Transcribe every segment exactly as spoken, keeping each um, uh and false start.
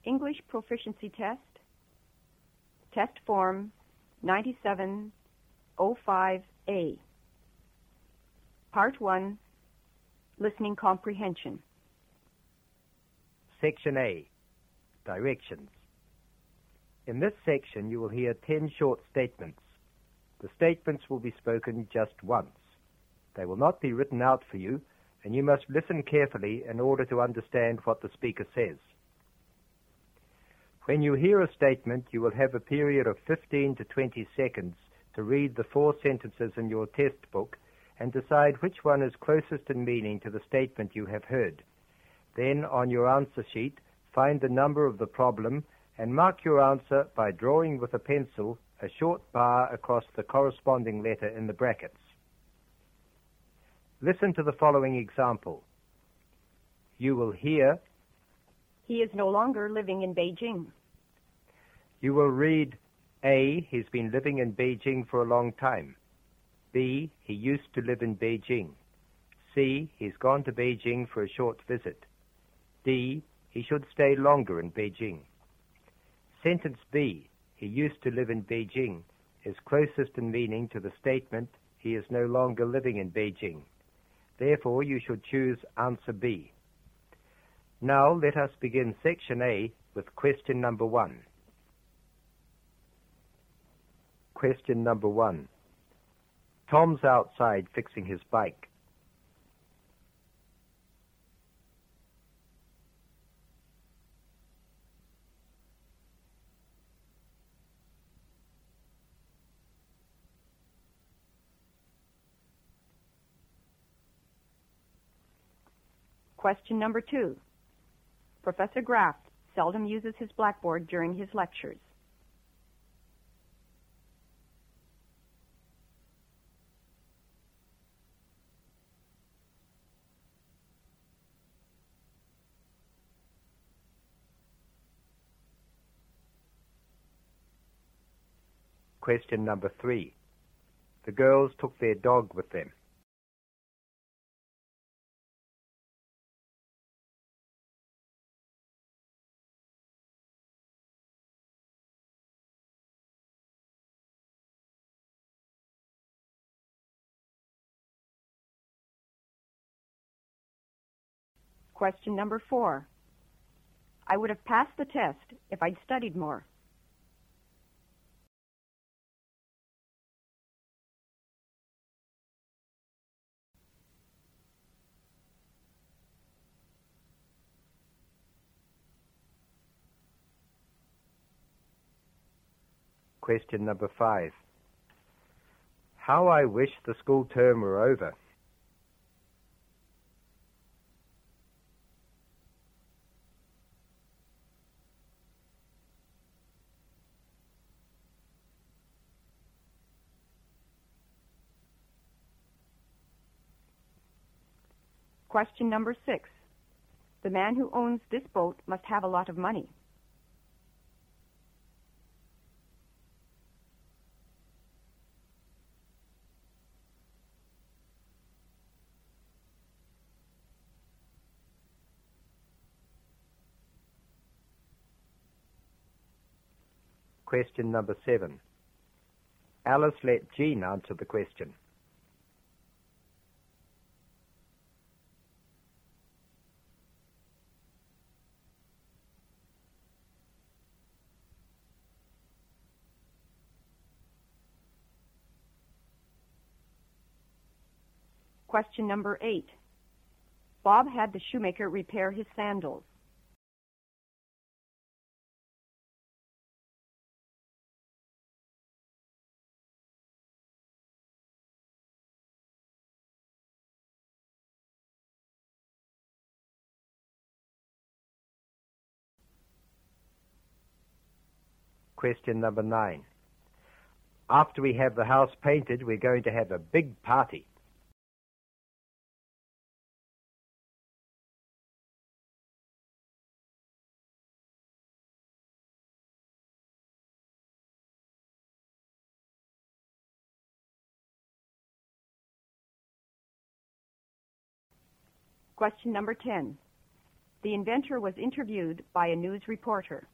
English Proficiency Test, Test Form ninety-seven oh five A. Part one, Listening Comprehension. Section A, Directions. In this section you will hear ten short statements. The statements will be spoken just once. They will not be written out for you, and you must listen carefully in order to understand what the speaker says. When you hear a statement, you will have a period of fifteen to twenty seconds to read the four sentences in your test book and decide which one is closest in meaning to the statement you have heard. Then, on your answer sheet, find the number of the problem and mark your answer by drawing with a pencil a short bar across the corresponding letter in the brackets. Listen to the following example. You will hear, He is no longer living in Beijing. you will read, A, he's been living in Beijing for a long time. B, he used to live in Beijing. C, he's gone to Beijing for a short visit. D, he should stay longer in Beijing. Sentence B, he used to live in Beijing, is closest in meaning to the statement, he is no longer living in Beijing. Therefore, you should choose answer B. Now, let us begin section A with question number one. Question number one. Tom's outside fixing his bike. Question number two. Professor Graff seldom uses his blackboard during his lectures. Question number three. The girls took their dog with them. Question number four. I would have passed the test if I'd studied more. Question number five. How I wish the school term were over. Question number six. The man who owns this boat must have a lot of money. Question number seven. Alice let Jean answer the question. Question number eight. Bob had the shoemaker repair his sandals. Question number nine. After we have the house painted, we're going to have a big party. Question number ten. The inventor was interviewed by a news reporter.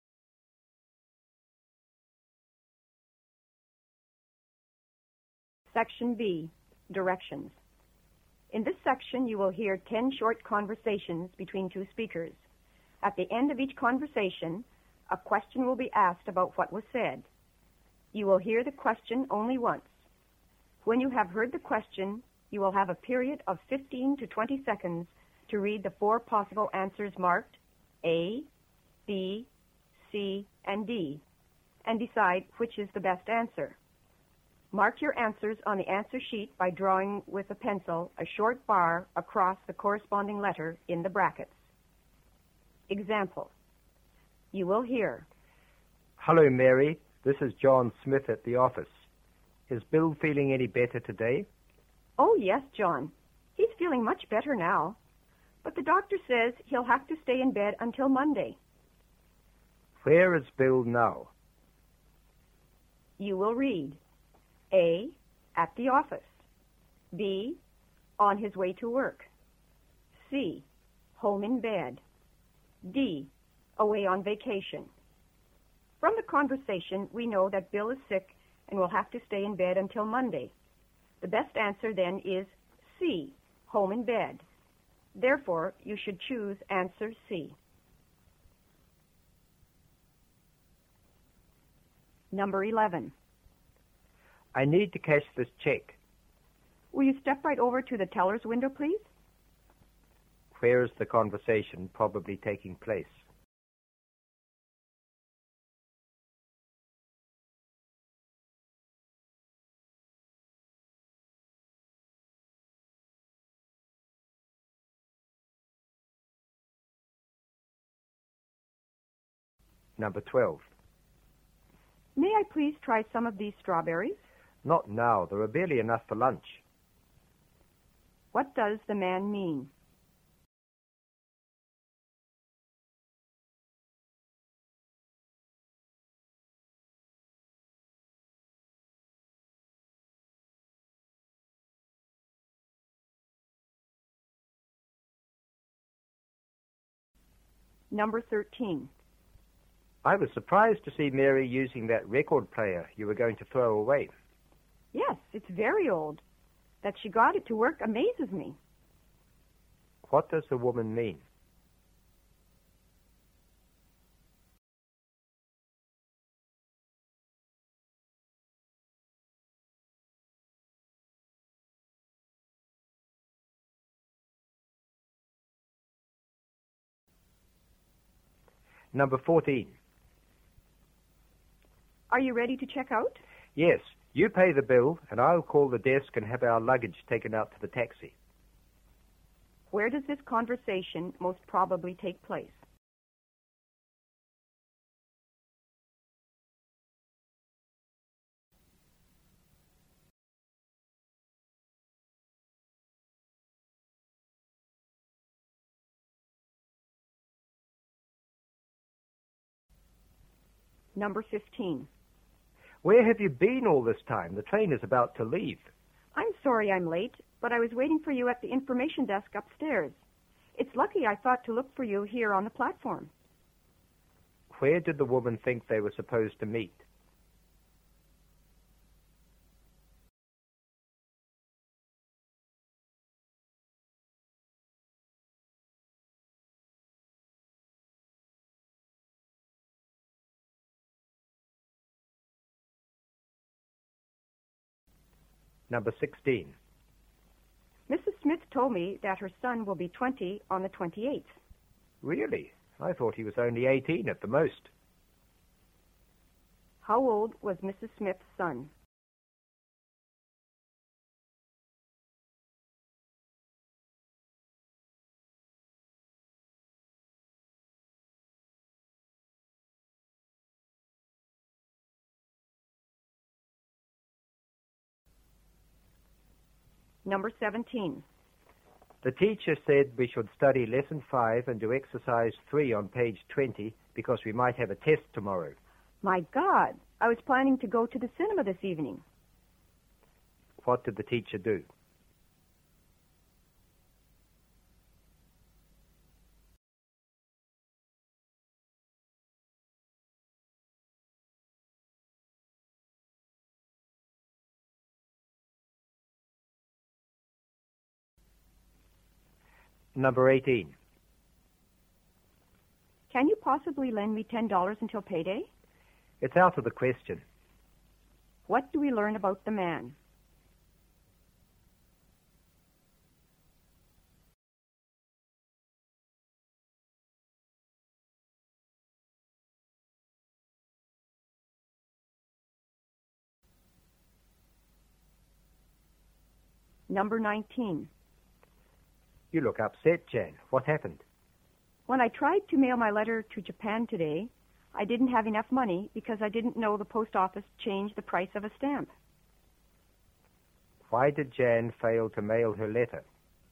Section B, Directions. In this section, you will hear ten short conversations between two speakers. At the end of each conversation, a question will be asked about what was said. You will hear the question only once. When you have heard the question, you will have a period of fifteen to twenty seconds to read the four possible answers marked A, B, C, and D, and decide which is the best answer. Mark your answers on the answer sheet by drawing with a pencil a short bar across the corresponding letter in the brackets. Example. You will hear, "Hello, Mary. This is John Smith at the office. Is Bill feeling any better today?" "Oh, yes, John. He's feeling much better now. But the doctor says he'll have to stay in bed until Monday." "Where is Bill now?" You will read, A, at the office. B, on his way to work. C, home in bed. D, away on vacation. From the conversation, we know that Bill is sick and will have to stay in bed until Monday. The best answer then is C, home in bed. Therefore, you should choose answer C. Number eleven. "I need to cash this check." Will you step right over to the teller's window, please? Where is the conversation probably taking place? Number twelve. May I please try some of these strawberries? "Not now. There are barely enough for lunch." What does the man mean? Number thirteen. "I was surprised to see Mary using that record player you were going to throw away." Yes, it's very old. That she got it to work amazes me. What does the woman mean? Number fourteen. Are you ready to check out? "Yes, you pay the bill, and I'll call the desk and have our luggage taken out to the taxi." Where does this conversation most probably take place? Number fifteen. "Where have you been all this time? The train is about to leave." I'm sorry I'm late, but I was waiting for you at the information desk upstairs. It's lucky I thought to look for you here on the platform. Where did the woman think they were supposed to meet? Number sixteen. Missus Smith told me that her son will be twenty on the twenty-eighth. Really? I thought he was only eighteen at the most. How old was Missus Smith's son? Number seventeen. The teacher said we should study lesson five and do exercise three on page twenty because we might have a test tomorrow. My God, I was planning to go to the cinema this evening. What did the teacher do? Number eighteen. Can you possibly lend me ten dollars until payday? It's out of the question. What do we learn about the man? Number nineteen. You look upset, Jan. What happened? When I tried to mail my letter to Japan today, I didn't have enough money because I didn't know the post office changed the price of a stamp. Why did Jan fail to mail her letter?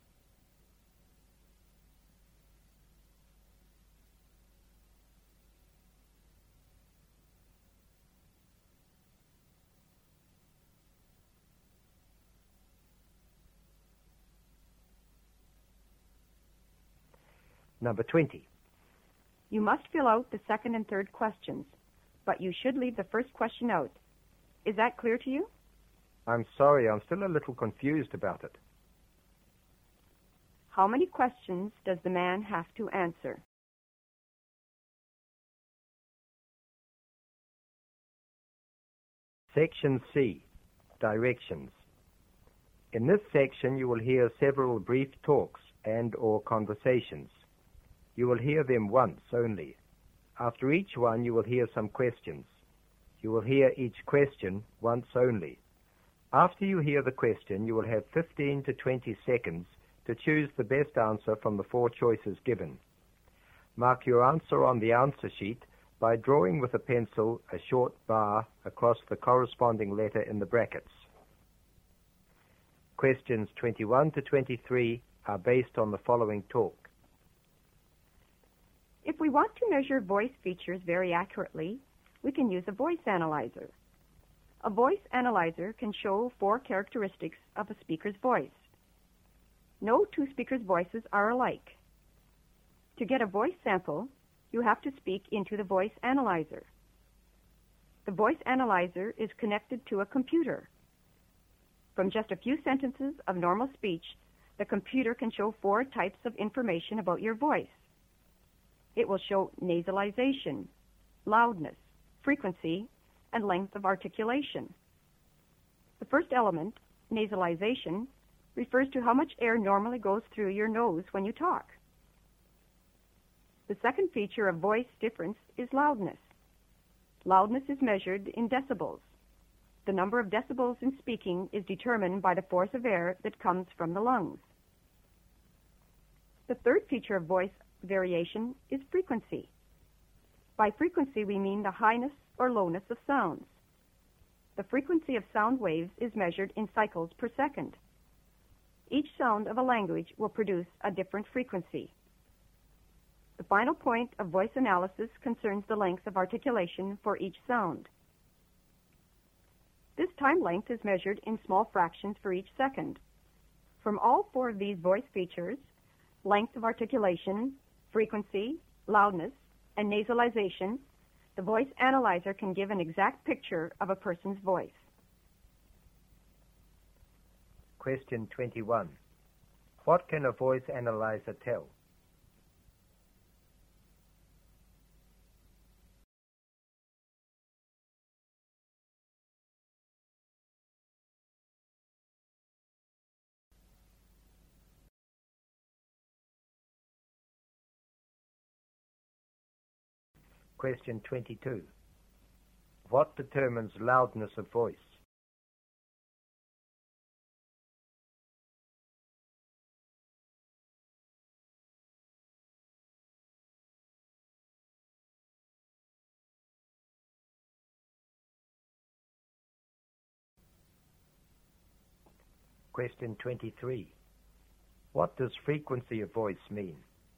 Number twenty. You must fill out the second and third questions, but you should leave the first question out. Is that clear to you? I'm sorry, I'm still a little confused about it. How many questions does the man have to answer? Section C, Directions. In this section, you will hear several brief talks and or conversations. You will hear them once only. After each one, you will hear some questions. You will hear each question once only. After you hear the question, you will have fifteen to twenty seconds to choose the best answer from the four choices given. Mark your answer on the answer sheet by drawing with a pencil a short bar across the corresponding letter in the brackets. Questions twenty-one to twenty-three are based on the following talk. If we want to measure voice features very accurately, we can use a voice analyzer. A voice analyzer can show four characteristics of a speaker's voice. No two speakers' voices are alike. To get a voice sample, you have to speak into the voice analyzer. The voice analyzer is connected to a computer. From just a few sentences of normal speech, the computer can show four types of information about your voice. It will show nasalization, loudness, frequency, and length of articulation. The first element, nasalization, refers to how much air normally goes through your nose when you talk. The second feature of voice difference is loudness. Loudness is measured in decibels. The number of decibels in speaking is determined by the force of air that comes from the lungs. The third feature of voice variation is frequency. By frequency, we mean the highness or lowness of sounds. The frequency of sound waves is measured in cycles per second. Each sound of a language will produce a different frequency. The final point of voice analysis concerns the length of articulation for each sound. This time length is measured in small fractions for each second. From all four of these voice features, length of articulation, frequency, loudness, and nasalization, the voice analyzer can give an exact picture of a person's voice. Question twenty-one. What can a voice analyzer tell? Question twenty-two. What determines loudness of voice? Question twenty-three. What does frequency of voice mean?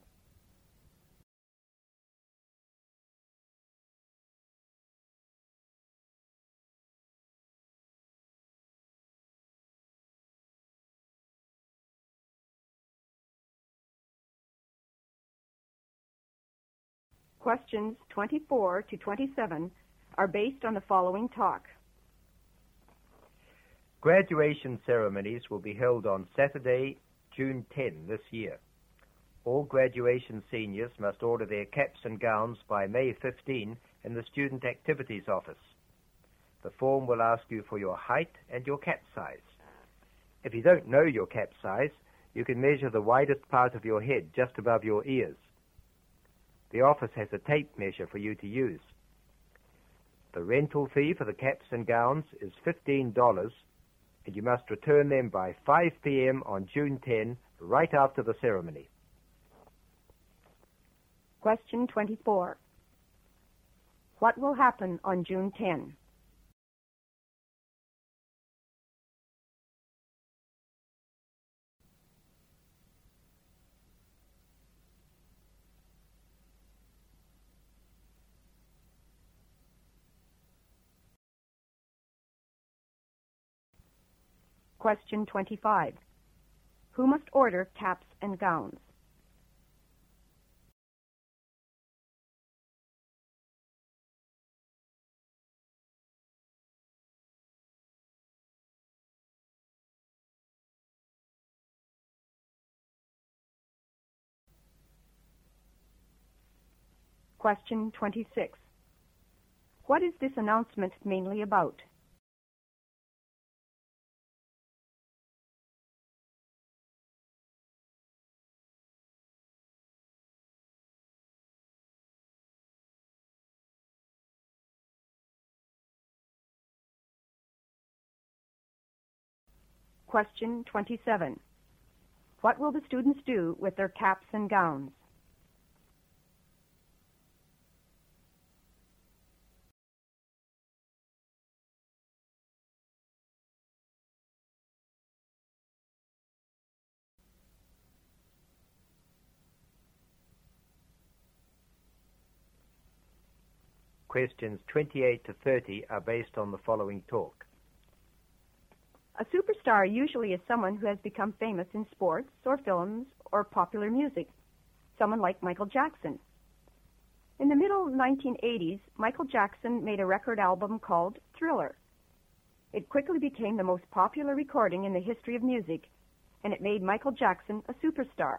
Questions twenty-four to twenty-seven are based on the following talk. Graduation ceremonies will be held on Saturday, June tenth this year. All graduation seniors must order their caps and gowns by May fifteenth in the Student Activities Office. The form will ask you for your height and your cap size. If you don't know your cap size, you can measure the widest part of your head just above your ears. The office has a tape measure for you to use. The rental fee for the caps and gowns is fifteen dollars, and you must return them by five p.m. on June tenth, right after the ceremony. Question twenty-four. What will happen on June tenth? Question twenty-five. Who must order caps and gowns? Question twenty-six. What is this announcement mainly about? Question twenty-seven. What will the students do with their caps and gowns? Questions twenty-eight to thirty are based on the following talk. A superstar usually is someone who has become famous in sports or films or popular music, someone like Michael Jackson. In the middle nineteen eighties, Michael Jackson made a record album called Thriller. It quickly became the most popular recording in the history of music, and it made Michael Jackson a superstar.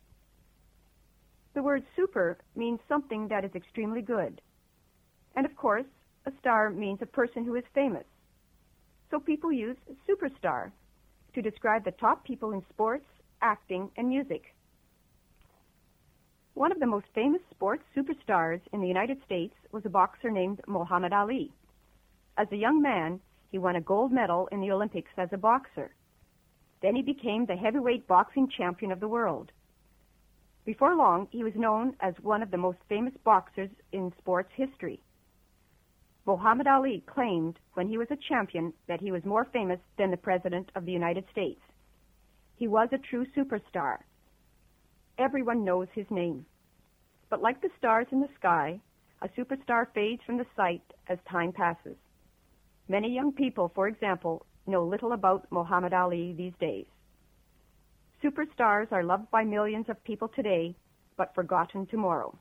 The word super means something that is extremely good. And of course, a star means a person who is famous. So people use superstar to describe the top people in sports, acting, and music. One of the most famous sports superstars in the United States was a boxer named Muhammad Ali. As a young man, he won a gold medal in the Olympics as a boxer. Then he became the heavyweight boxing champion of the world. Before long, he was known as one of the most famous boxers in sports history. Muhammad Ali claimed when he was a champion that he was more famous than the President of the United States. He was a true superstar. Everyone knows his name. But like the stars in the sky, a superstar fades from the sight as time passes. Many young people, for example, know little about Muhammad Ali these days. Superstars are loved by millions of people today, but forgotten tomorrow.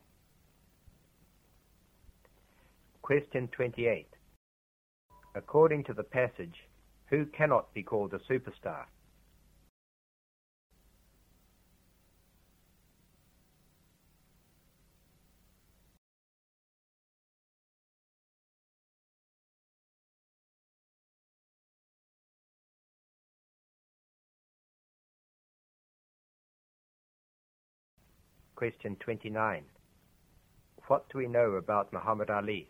Question twenty-eight. According to the passage, who cannot be called a superstar? Question twenty-nine. What do we know about Muhammad Ali?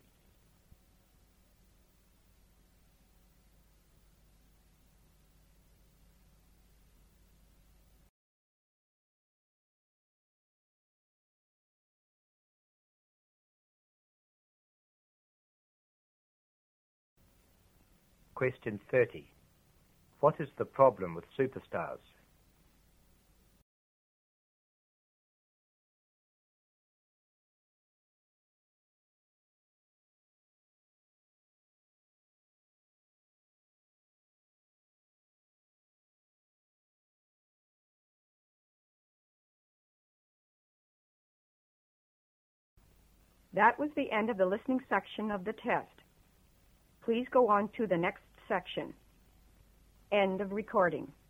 Question thirty. What is the problem with superstars? That was the end of the listening section of the test. Please go on to the next section. End of recording.